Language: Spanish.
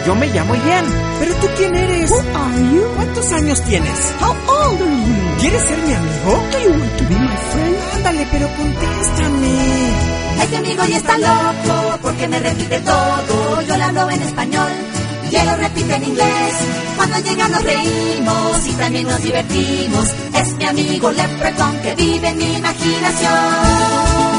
Yo me llamo Ian. ¿Pero tú quién eres? Who are you? ¿Cuántos años tienes? How old are you? ¿Quieres ser mi amigo? Do you want to be my friend? Ándale, pero contéstame. Este amigo ya está loco porque me repite todo. Yo le hablo en español y él lo repite en inglés. Cuando llega nos reímos y también nos divertimos. Es mi amigo Leprechaun que vive en mi imaginación.